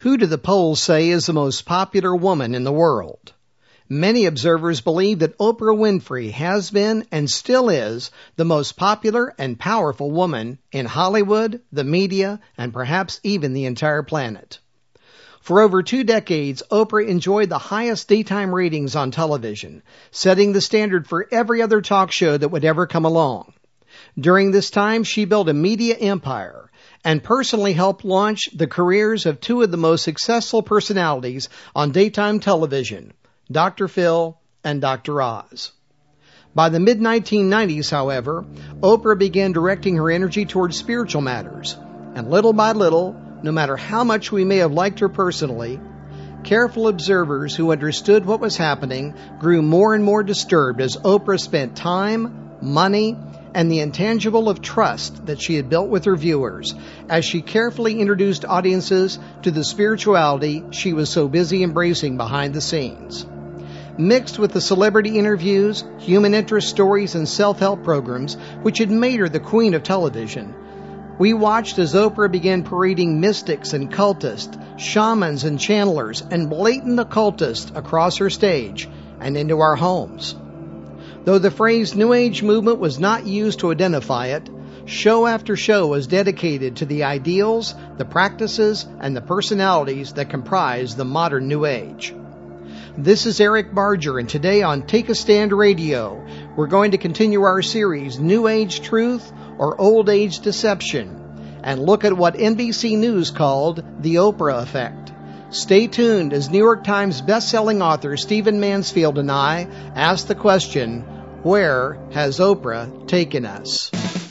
Who do the polls say is the most popular woman in the world? Many observers believe that Oprah Winfrey has been and still is the most popular and powerful woman in Hollywood, the media, and perhaps even the entire planet. For over 2 decades, Oprah enjoyed the highest daytime ratings on television, setting the standard for every other talk show that would ever come along. During this time, she built a media empire and personally helped launch the careers of 2 of the most successful personalities on daytime television, Dr. Phil and Dr. Oz. By the mid-1990s, however, Oprah began directing her energy towards spiritual matters, and little by little, no matter how much we may have liked her personally, careful observers who understood what was happening grew more and more disturbed as Oprah spent time, money, and the intangible of trust that she had built with her viewers as she carefully introduced audiences to the spirituality she was so busy embracing behind the scenes. Mixed with the celebrity interviews, human interest stories, and self-help programs, which had made her the queen of television, we watched as Oprah began parading mystics and cultists, shamans and channelers, and blatant occultists across her stage and into our homes. Though the phrase New Age movement was not used to identify it, show after show was dedicated to the ideals, the practices, and the personalities that comprise the modern New Age. This is Eric Barger, and today on Take a Stand Radio, we're going to continue our series, New Age Truth or Old Age Deception, and look at what NBC News called the Oprah Effect. Stay tuned as New York Times best-selling author Stephen Mansfield and I ask the question, where has Oprah taken us?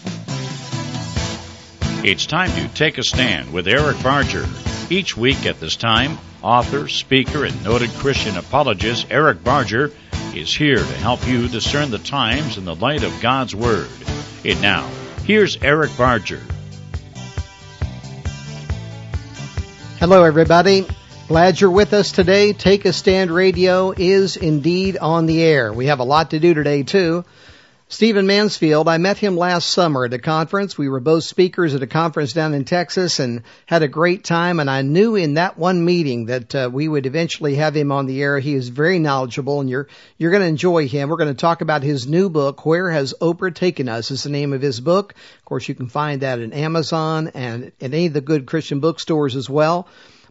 It's time to Take a Stand with Eric Barger. Each week at this time, author, speaker, and noted Christian apologist Eric Barger is here to help you discern the times in the light of God's Word. And now, here's Eric Barger. Hello, everybody. Glad you're with us today. Take a Stand Radio is indeed on the air. We have a lot to do today, too. Stephen Mansfield, I met him last summer at a conference. We were both speakers at a conference down in Texas and had a great time. And I knew in that one meeting that we would eventually have him on the air. He is very knowledgeable, and you're going to enjoy him. We're going to talk about his new book, Where Has Oprah Taken Us, is the name of his book. Of course, you can find that at Amazon and at any of the good Christian bookstores as well.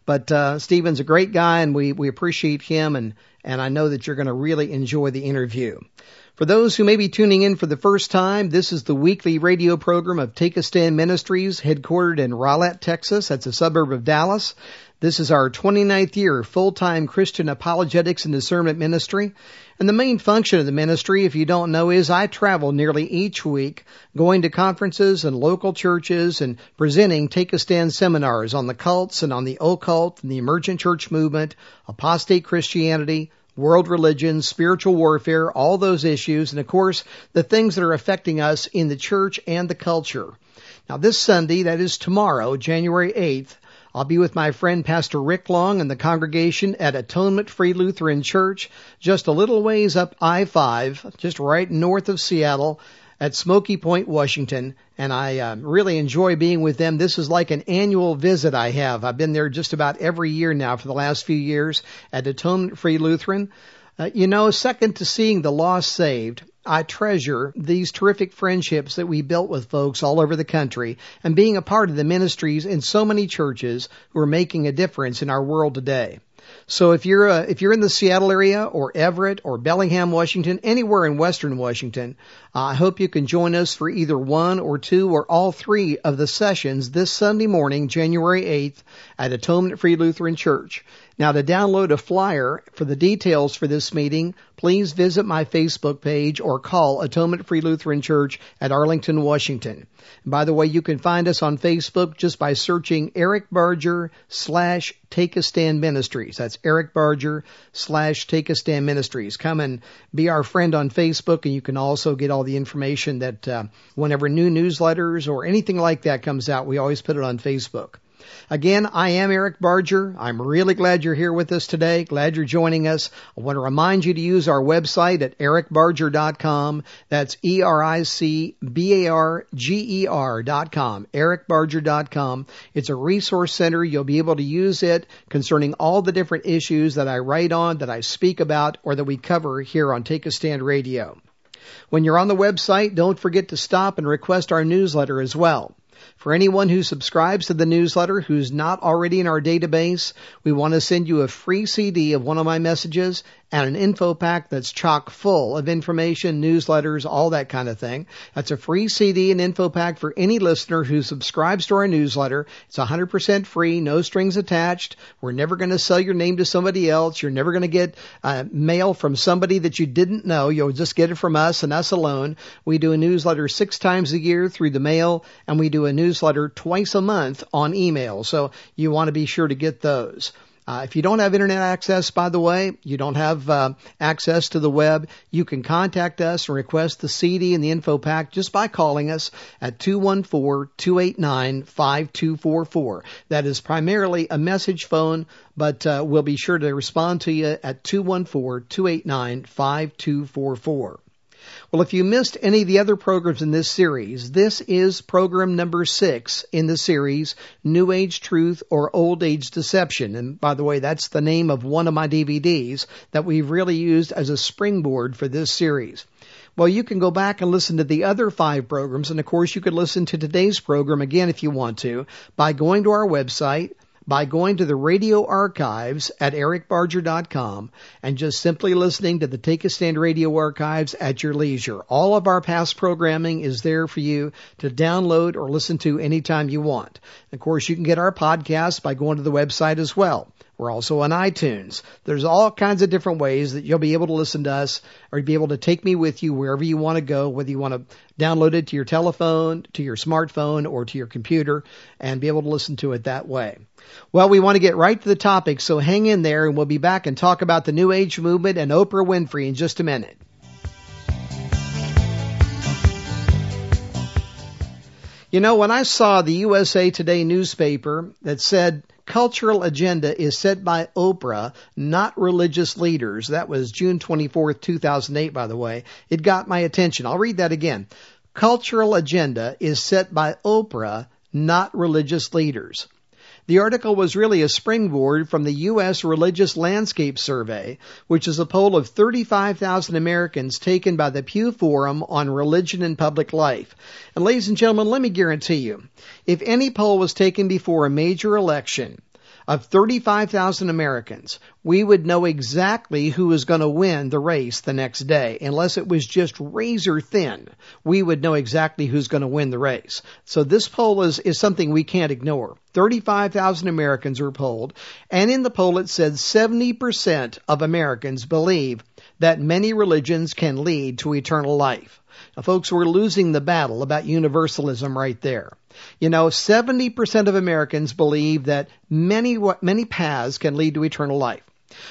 But Stephen's a great guy, and we appreciate him, and I know that you're going to really enjoy the interview. For those who may be tuning in for the first time, this is the weekly radio program of Take a Stand Ministries, headquartered in Rowlett, Texas. That's a suburb of Dallas. This is our 29th year full-time Christian apologetics and discernment ministry. And the main function of the ministry, if you don't know, is I travel nearly each week going to conferences and local churches and presenting Take a Stand seminars on the cults and on the occult and the emergent church movement, apostate Christianity, world religion, spiritual warfare, all those issues, and of course, the things that are affecting us in the church and the culture. Now, this Sunday, that is tomorrow, January 8th, I'll be with my friend Pastor Rick Long and the congregation at Atonement Free Lutheran Church, just a little ways up I-5, just right north of Seattle, at Smoky Point, Washington, and I really enjoy being with them. This is like an annual visit I have. I've been there just about every year now for the last few years at Atonement Free Lutheran. Second to seeing the lost saved, I treasure these terrific friendships that we built with folks all over the country and being a part of the ministries in so many churches who are making a difference in our world today. So if you're in the Seattle area or Everett or Bellingham, Washington, anywhere in Western Washington, I hope you can join us for either one or two or all three of the sessions this Sunday morning, January 8th, at Atonement Free Lutheran Church. Now, to download a flyer for the details for this meeting, please visit my Facebook page or call Atonement Free Lutheran Church at Arlington, Washington. And by the way, you can find us on Facebook just by searching Eric Barger / Take a Stand Ministries. That's Eric Barger / Take a Stand Ministries. Come and be our friend on Facebook, and you can also get all the information that whenever new newsletters or anything like that comes out, we always put it on Facebook. Again, I am Eric Barger. I'm really glad you're here with us today. Glad you're joining us. I want to remind you to use our website at ericbarger.com. That's EricBarger.com. ericbarger.com. It's a resource center. You'll be able to use it concerning all the different issues that I write on, that I speak about, or that we cover here on Take a Stand Radio. When you're on the website, don't forget to stop and request our newsletter as well. For anyone who subscribes to the newsletter who's not already in our database, we want to send you a free CD of one of my messages and an info pack that's chock full of information, newsletters, all that kind of thing. That's a free CD and info pack for any listener who subscribes to our newsletter. It's 100% free, no strings attached. We're never going to sell your name to somebody else. You're never going to get mail from somebody that you didn't know. You'll just get it from us and us alone. We do a newsletter 6 times a year through the mail, and we do a newsletter twice a month on email. So you want to be sure to get those. If you don't have internet access, by the way, you don't have access to the web, you can contact us and request the CD and the info pack just by calling us at 214-289-5244. That is primarily a message phone, but we'll be sure to respond to you at 214-289-5244. Well, if you missed any of the other programs in this series, this is program number 6 in the series, New Age Truth or Old Age Deception. And by the way, that's the name of one of my DVDs that we've really used as a springboard for this series. Well, you can go back and listen to the other 5 programs. And of course, you could listen to today's program again if you want to by going to our website, by going to the radio archives at ericbarger.com and just simply listening to the Take a Stand radio archives at your leisure. All of our past programming is there for you to download or listen to anytime you want. Of course, you can get our podcasts by going to the website as well. We're also on iTunes. There's all kinds of different ways that you'll be able to listen to us or be able to take me with you wherever you want to go, whether you want to download it to your telephone, to your smartphone, or to your computer and be able to listen to it that way. Well, we want to get right to the topic, so hang in there and we'll be back and talk about the New Age movement and Oprah Winfrey in just a minute. You know, when I saw the USA Today newspaper that said cultural agenda is set by Oprah, not religious leaders, that was June 24th, 2008, by the way, it got my attention. I'll read that again. Cultural agenda is set by Oprah, not religious leaders. The article was really a springboard from the U.S. Religious Landscape Survey, which is a poll of 35,000 Americans taken by the Pew Forum on religion and public life. And ladies and gentlemen, let me guarantee you, if any poll was taken before a major election of 35,000 Americans, we would know exactly who was going to win the race the next day. Unless it was just razor thin, we would know exactly who's going to win the race. So this poll is something we can't ignore. 35,000 Americans were polled, and in the poll it said 70% of Americans believe that many religions can lead to eternal life. Now, folks, we're losing the battle about universalism right there. You know, 70% of Americans believe that many paths can lead to eternal life.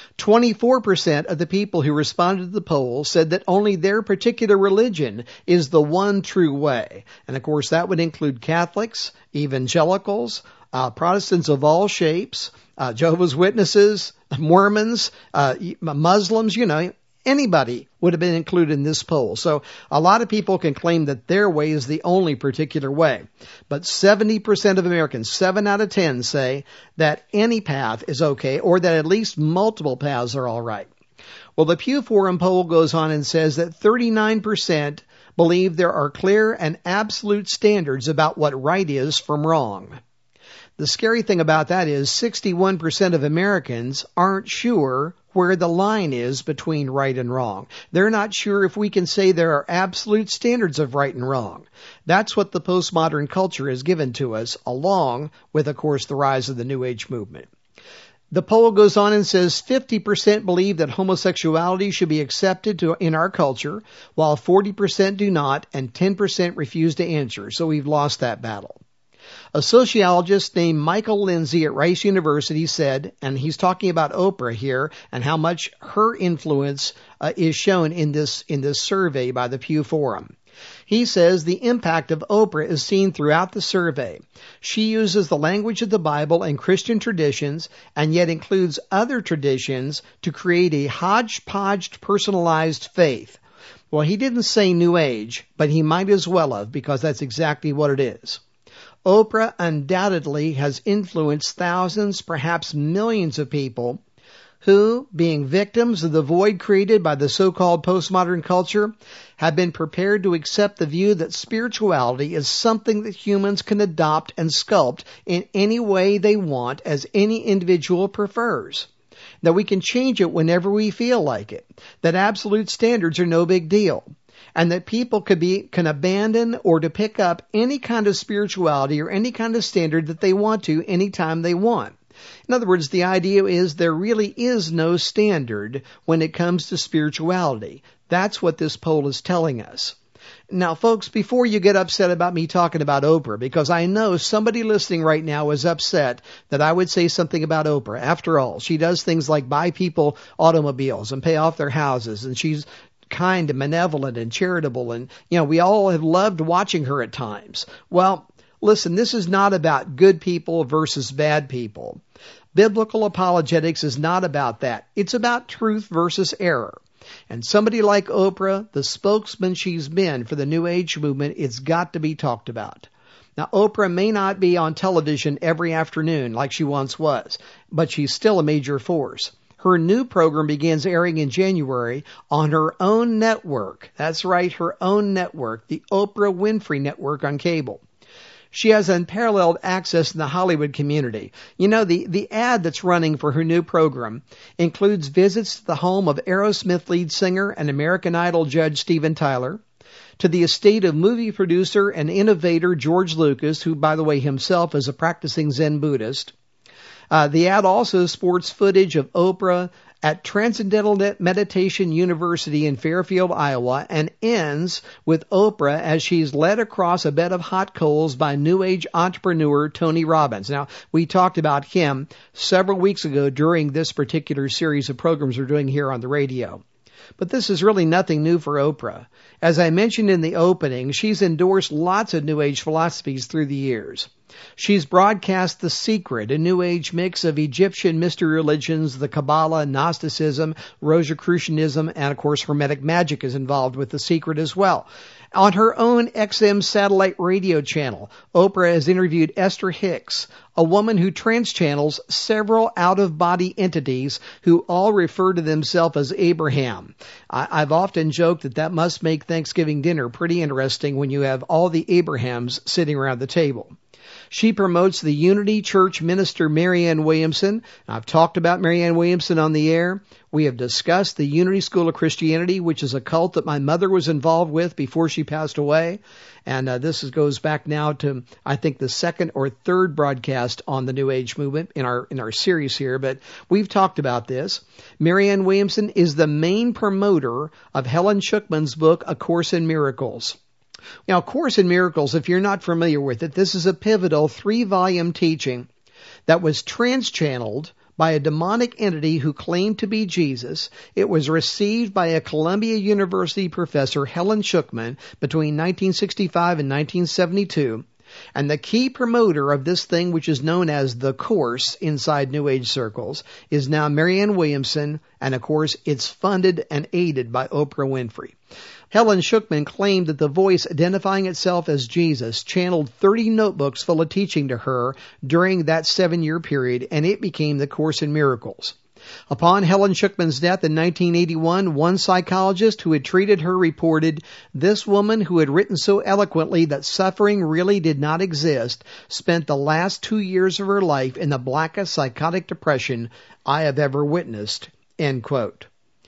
24% of the people who responded to the poll said that only their particular religion is the one true way. And of course, that would include Catholics, evangelicals, Protestants of all shapes, Jehovah's Witnesses, Mormons, Muslims, you know, anybody would have been included in this poll. So a lot of people can claim that their way is the only particular way. But 70% of Americans, 7 out of 10, say that any path is okay, or that at least multiple paths are all right. Well, the Pew Forum poll goes on and says that 39% believe there are clear and absolute standards about what right is from wrong. The scary thing about that is 61% of Americans aren't sure where the line is between right and wrong. They're not sure if we can say there are absolute standards of right and wrong. That's what the postmodern culture has given to us, along with, of course, the rise of the New Age movement. The poll goes on and says 50% believe that homosexuality should be accepted in our culture, while 40% do not, and 10% refuse to answer. So we've lost that battle. A sociologist named Michael Lindsay at Rice University said, and he's talking about Oprah here and how much her influence is shown in this survey by the Pew Forum. He says the impact of Oprah is seen throughout the survey. She uses the language of the Bible and Christian traditions, and yet includes other traditions to create a hodgepodge personalized faith. Well, he didn't say New Age, but he might as well have, because that's exactly what it is. Oprah undoubtedly has influenced thousands, perhaps millions of people who, being victims of the void created by the so-called postmodern culture, have been prepared to accept the view that spirituality is something that humans can adopt and sculpt in any way they want, as any individual prefers. That we can change it whenever we feel like it. That absolute standards are no big deal. And that people can abandon or to pick up any kind of spirituality or any kind of standard that they want to anytime they want. In other words, the idea is there really is no standard when it comes to spirituality. That's what this poll is telling us. Now, folks, before you get upset about me talking about Oprah, because I know somebody listening right now is upset that I would say something about Oprah. After all, she does things like buy people automobiles and pay off their houses, and she's kind and benevolent and charitable, and, we all have loved watching her at times. Well, listen, this is not about good people versus bad people. Biblical apologetics is not about that. It's about truth versus error. And somebody like Oprah, the spokesman she's been for the New Age movement, it's got to be talked about. Now, Oprah may not be on television every afternoon like she once was, but she's still a major force. Her new program begins airing in January on her own network. That's right, her own network, the Oprah Winfrey Network on cable. She has unparalleled access in the Hollywood community. The ad that's running for her new program includes visits to the home of Aerosmith lead singer and American Idol judge Steven Tyler, to the estate of movie producer and innovator George Lucas, who, by the way, himself is a practicing Zen Buddhist. The ad also sports footage of Oprah at Transcendental Meditation University in Fairfield, Iowa, and ends with Oprah as she's led across a bed of hot coals by New Age entrepreneur Tony Robbins. Now, we talked about him several weeks ago during this particular series of programs we're doing here on the radio. But this is really nothing new for Oprah. As I mentioned in the opening, she's endorsed lots of New Age philosophies through the years. She's broadcast The Secret, a New Age mix of Egyptian mystery religions, the Kabbalah, Gnosticism, Rosicrucianism, and of course Hermetic magic is involved with The Secret as well. On her own XM satellite radio channel, Oprah has interviewed Esther Hicks, a woman who trans-channels several out-of-body entities who all refer to themselves as Abraham. I've often joked that must make Thanksgiving dinner pretty interesting when you have all the Abrahams sitting around the table. She promotes the Unity Church minister Marianne Williamson. I've talked about Marianne Williamson on the air. We have discussed the Unity School of Christianity, which is a cult that my mother was involved with before she passed away. And this goes back now to, I think, the second or third broadcast on the New Age movement in our series here. But we've talked about this. Marianne Williamson is the main promoter of Helen Schucman's book, A Course in Miracles. Now, A Course in Miracles, if you're not familiar with it, this is a pivotal 3-volume teaching that was trans-channeled by a demonic entity who claimed to be Jesus. It was received by a Columbia University professor, Helen Schucman, between 1965 and 1972. And the key promoter of this thing, which is known as The Course inside New Age circles, is now Marianne Williamson, and of course it's funded and aided by Oprah Winfrey. Helen Schucman claimed that the voice identifying itself as Jesus channeled 30 notebooks full of teaching to her during that 7-year period, and it became the Course in Miracles. Upon Helen Schucman's death in 1981, one psychologist who had treated her reported, "This woman who had written so eloquently that suffering really did not exist spent the last 2 years of her life in the blackest psychotic depression I have ever witnessed." End quote.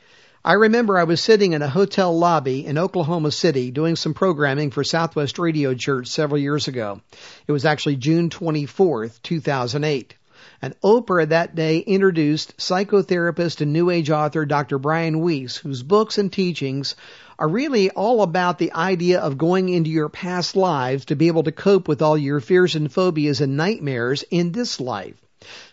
I remember I was sitting in a hotel lobby in Oklahoma City doing some programming for Southwest Radio Church several years ago. It was actually June 24th, 2008. And Oprah that day introduced psychotherapist and New Age author Dr. Brian Weiss, whose books and teachings are really all about the idea of going into your past lives to be able to cope with all your fears and phobias and nightmares in this life.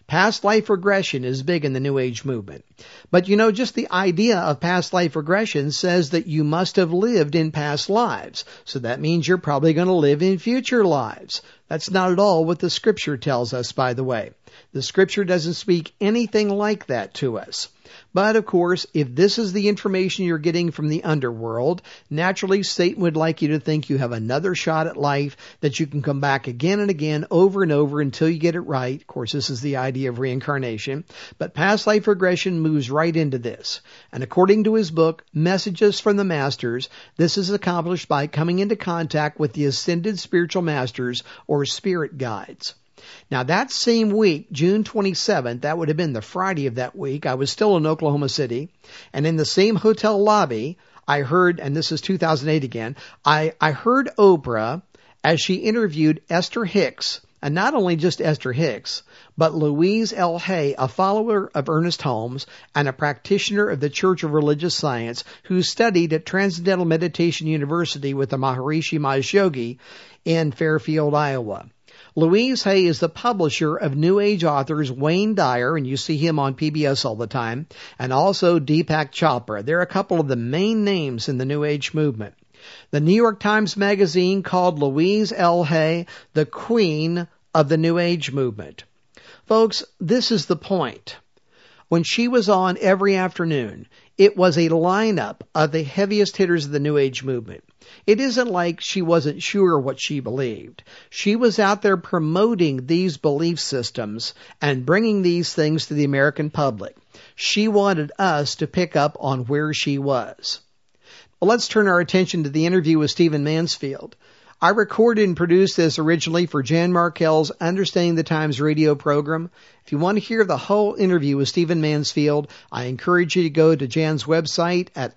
Past life regression is big in the New Age movement. But just the idea of past life regression says that you must have lived in past lives. So that means you're probably going to live in future lives. That's not at all what the Scripture tells us, by the way. The Scripture doesn't speak anything like that to us. But, of course, if this is the information you're getting from the underworld, naturally Satan would like you to think you have another shot at life, that you can come back again and again, over and over until you get it right. Of course, this is the idea of reincarnation. But past life regression moves right into this. And according to his book, Messages from the Masters, this is accomplished by coming into contact with the ascended spiritual masters or spirit guides. Now, that same week, June 27th, that would have been the Friday of that week, I was still in Oklahoma City, and in the same hotel lobby, I heard, and this is 2008 again, I heard Oprah as she interviewed Esther Hicks, and not only just Esther Hicks, but Louise L. Hay, a follower of Ernest Holmes and a practitioner of the Church of Religious Science who studied at Transcendental Meditation University with the Maharishi Mahesh Yogi in Fairfield, Iowa. Louise Hay is the publisher of New Age authors Wayne Dyer, and you see him on PBS all the time, and also Deepak Chopra. They're a couple of the main names in the New Age movement. The New York Times Magazine called Louise L. Hay the Queen of the New Age movement. Folks, this is the point. When she was on every afternoon, it was a lineup of the heaviest hitters of the New Age movement. It isn't like she wasn't sure what she believed. She was out there promoting these belief systems and bringing these things to the American public. She wanted us to pick up on where she was. Well, let's turn our attention to the interview with Stephen Mansfield. I recorded and produced this originally for Jan Markell's Understanding the Times radio program. If you want to hear the whole interview with Stephen Mansfield, I encourage you to go to Jan's website at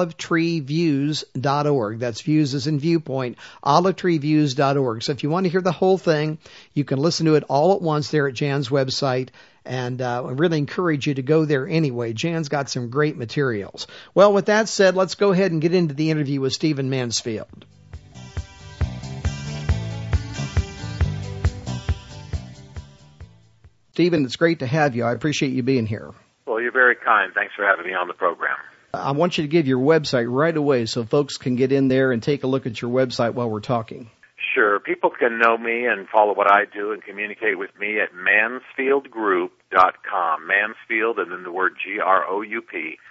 olivetreeviews.org. That's views as in viewpoint, olivetreeviews.org. So if you want to hear the whole thing, you can listen to it all at once there at Jan's website. And I really encourage you to go there anyway. Jan's got some great materials. Well, with that said, let's go ahead and get into the interview with Stephen Mansfield. Stephen, it's great to have you. I appreciate you being here. Well, you're very kind. Thanks for having me on the program. I want you to give your website right away so folks can get in there and take a look at your website while we're talking. Sure. People can know me and follow what I do and communicate with me at mansfieldgroup.com. Mansfield and then the word Group,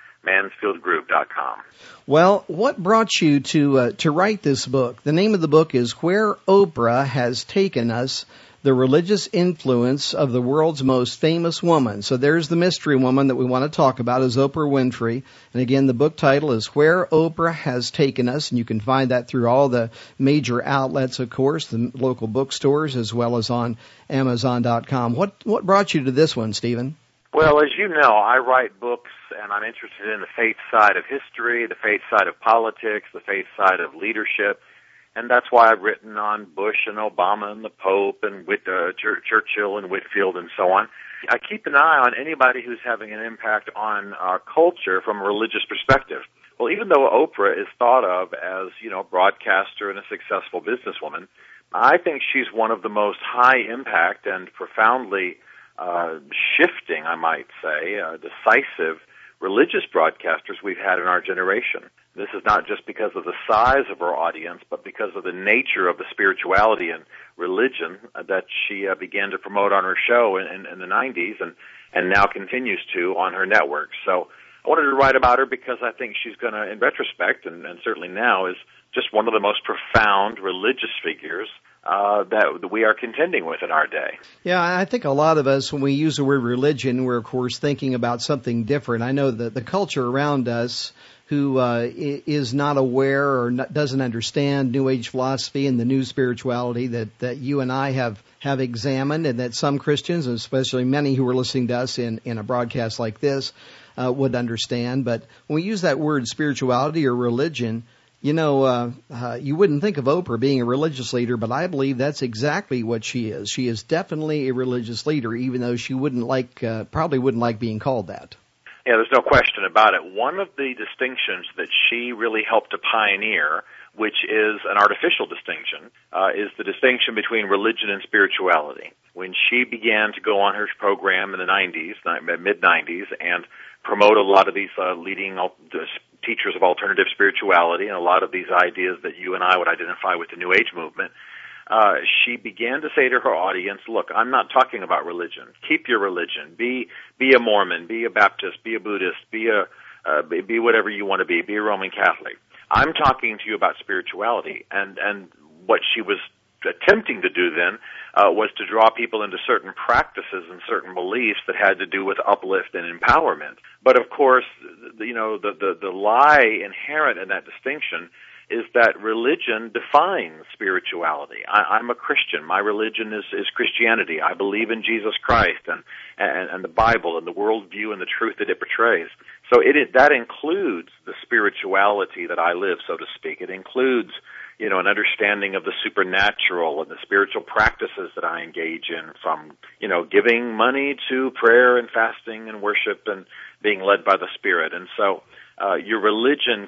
mansfieldgroup.com. Well, what brought you to write this book? The name of the book is Where Oprah Has Taken Us, the Religious Influence of the World's Most Famous Woman. So there's the mystery woman that we want to talk about, is Oprah Winfrey. And again, the book title is Where Oprah Has Taken Us, and you can find that through all the major outlets, of course, the local bookstores, as well as on Amazon.com. What brought you to this one, Stephen? Well, as you know, I write books, and I'm interested in the faith side of history, the faith side of politics, the faith side of leadership. And that's why I've written on Bush and Obama and the Pope and Churchill and Whitfield and so on. I keep an eye on anybody who's having an impact on our culture from a religious perspective. Well, even though Oprah is thought of as, a broadcaster and a successful businesswoman, I think she's one of the most high impact and profoundly shifting, I might say, decisive religious broadcasters we've had in our generation. This is not just because of the size of her audience, but because of the nature of the spirituality and religion that she began to promote on her show in the 90s and now continues to on her network. So I wanted to write about her because I think she's going to, in retrospect, and certainly now, is just one of the most profound religious figures that we are contending with in our day. Yeah, I think a lot of us, when we use the word religion, we're, of course, thinking about something different. I know that the culture around us who is not aware or doesn't understand New Age philosophy and the new spirituality that you and I have examined, and that some Christians, especially many who are listening to us in a broadcast like this, would understand. But when we use that word spirituality or religion, you wouldn't think of Oprah being a religious leader, but I believe that's exactly what she is. She is definitely a religious leader, even though she probably wouldn't like being called that. Yeah, there's no question about it. One of the distinctions that she really helped to pioneer which is an artificial distinction, is the distinction between religion and spirituality. When she began to go on her program in the mid-90s, and promote a lot of these leading teachers of alternative spirituality and a lot of these ideas that you and I would identify with the New Age movement, she began to say to her audience, look, I'm not talking about religion. Keep your religion. Be a Mormon, be a Baptist, be a Buddhist, be whatever you want to be a Roman Catholic. I'm talking to you about spirituality. And what she was attempting to do then was to draw people into certain practices and certain beliefs that had to do with uplift and empowerment. But of course, the lie inherent in that distinction is that religion defines spirituality. I'm a Christian. My religion is Christianity. I believe in Jesus Christ and the Bible and the worldview and the truth that it portrays. So that includes the spirituality that I live, so to speak. It includes an understanding of the supernatural and the spiritual practices that I engage in, from, giving money to prayer and fasting and worship and being led by the Spirit. And so your religion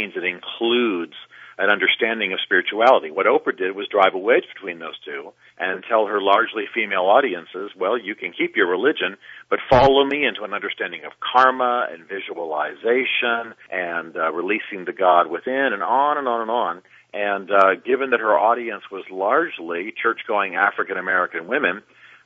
includes an understanding of spirituality. What Oprah did was drive a wedge between those two and tell her largely female audiences, well, you can keep your religion, but follow me into an understanding of karma and visualization and releasing the God within, and on and on and on. And given that her audience was largely church-going African-American women,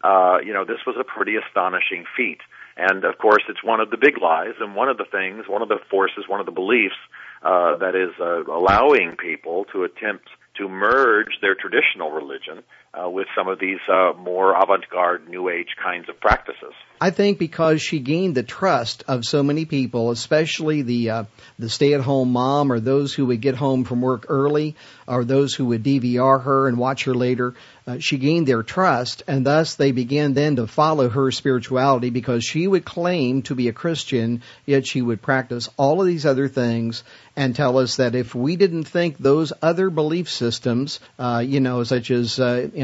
this was a pretty astonishing feat. And, of course, it's one of the big lies and one of the things, one of the forces, one of the beliefs that is allowing people to attempt to merge their traditional religion with some of these more avant-garde New Age kinds of practices. I think because she gained the trust of so many people, especially the stay-at-home mom or those who would get home from work early or those who would DVR her and watch her later. She gained their trust, and thus they began then to follow her spirituality because she would claim to be a Christian, yet she would practice all of these other things and tell us that if we didn't think those other belief systems, such as,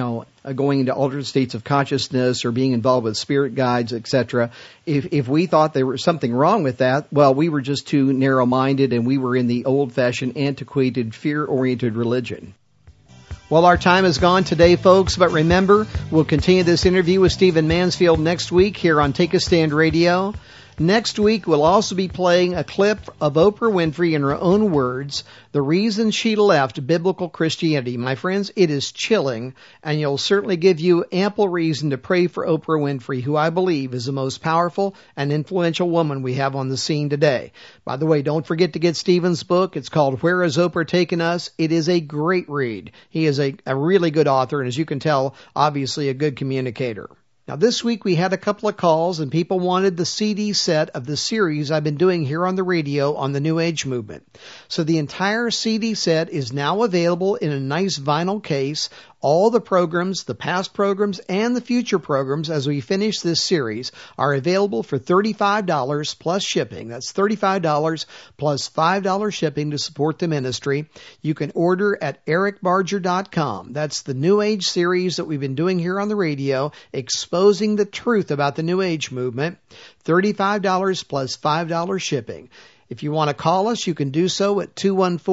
going into altered states of consciousness or being involved with spirit guides, etc., if we thought there was something wrong with that, well, we were just too narrow-minded and we were in the old-fashioned, antiquated, fear-oriented religion. Well, our time is gone today, folks, but remember, we'll continue this interview with Stephen Mansfield next week here on Take a Stand Radio. Next week, we'll also be playing a clip of Oprah Winfrey in her own words, the reason she left biblical Christianity. My friends, it is chilling, and you'll certainly give you ample reason to pray for Oprah Winfrey, who I believe is the most powerful and influential woman we have on the scene today. By the way, don't forget to get Stephen's book. It's called Where Has Oprah Taken Us? It is a great read. He is a really good author, and as you can tell, obviously a good communicator. Now, this week we had a couple of calls, and people wanted the CD set of the series I've been doing here on the radio on the New Age movement. So the entire CD set is now available in a nice vinyl case. All the programs, the past programs, and the future programs as we finish this series are available for $35 plus shipping. That's $35 plus $5 shipping to support the ministry. You can order at ericbarger.com. That's the New Age series that we've been doing here on the radio, exposing the truth about the New Age movement. $35 plus $5 shipping. If you want to call us, you can do so at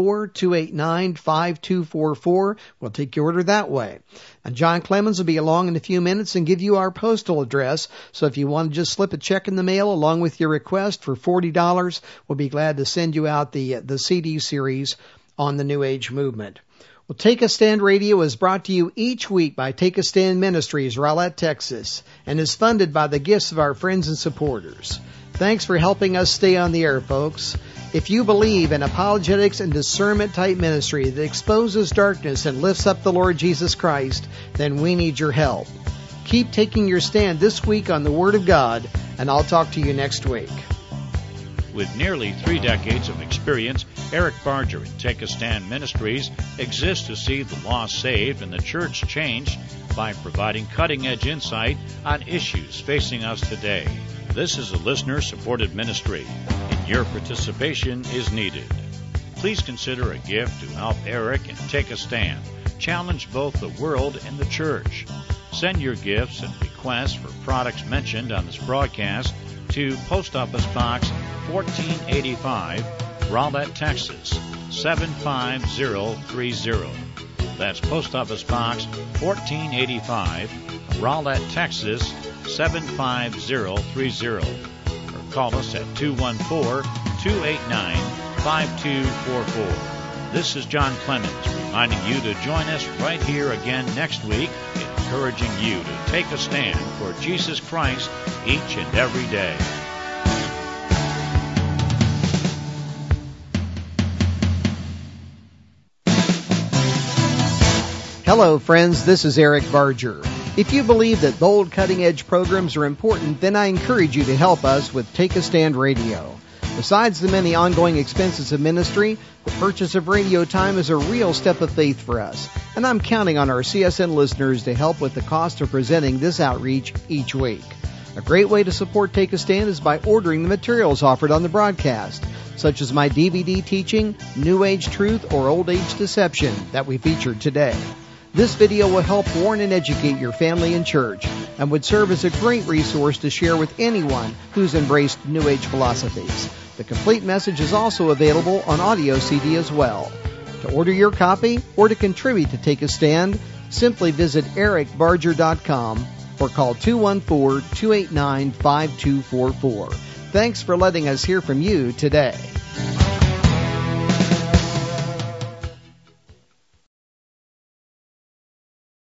214-289-5244. We'll take your order that way. And John Clemens will be along in a few minutes and give you our postal address. So if you want to just slip a check in the mail along with your request for $40, we'll be glad to send you out the CD series on the New Age movement. Well, Take a Stand Radio is brought to you each week by Take a Stand Ministries, Rowlett, Texas, and is funded by the gifts of our friends and supporters. Thanks for helping us stay on the air, folks. If you believe in apologetics and discernment type ministry that exposes darkness and lifts up the Lord Jesus Christ, then we need your help. Keep taking your stand this week on the Word of God, and I'll talk to you next week. With nearly 3 decades of experience, Eric Barger and Take a Stand Ministries exists to see the lost saved and the church changed by providing cutting-edge insight on issues facing us today. This is a listener-supported ministry, and your participation is needed. Please consider a gift to help Eric and Take a Stand challenge both the world and the church. Send your gifts and requests for products mentioned on this broadcast to Post Office Box 1485, Rowlett, Texas 75030. That's Post Office Box 1485, Rowlett, Texas 75030. Or call us at 214-289-5244. This is John Clemens reminding you to join us right here again next week, encouraging you to take a stand for Jesus Christ each and every day. Hello, friends. This is Eric Barger. If you believe that bold, cutting-edge programs are important, then I encourage you to help us with Take a Stand Radio. Besides the many ongoing expenses of ministry, the purchase of radio time is a real step of faith for us, and I'm counting on our CSN listeners to help with the cost of presenting this outreach each week. A great way to support Take a Stand is by ordering the materials offered on the broadcast, such as my DVD teaching, New Age Truth, or Old Age Deception that we featured today. This video will help warn and educate your family and church and would serve as a great resource to share with anyone who's embraced New Age philosophies. The complete message is also available on audio CD as well. To order your copy or to contribute to Take a Stand, simply visit ericbarger.com or call 214-289-5244. Thanks for letting us hear from you today.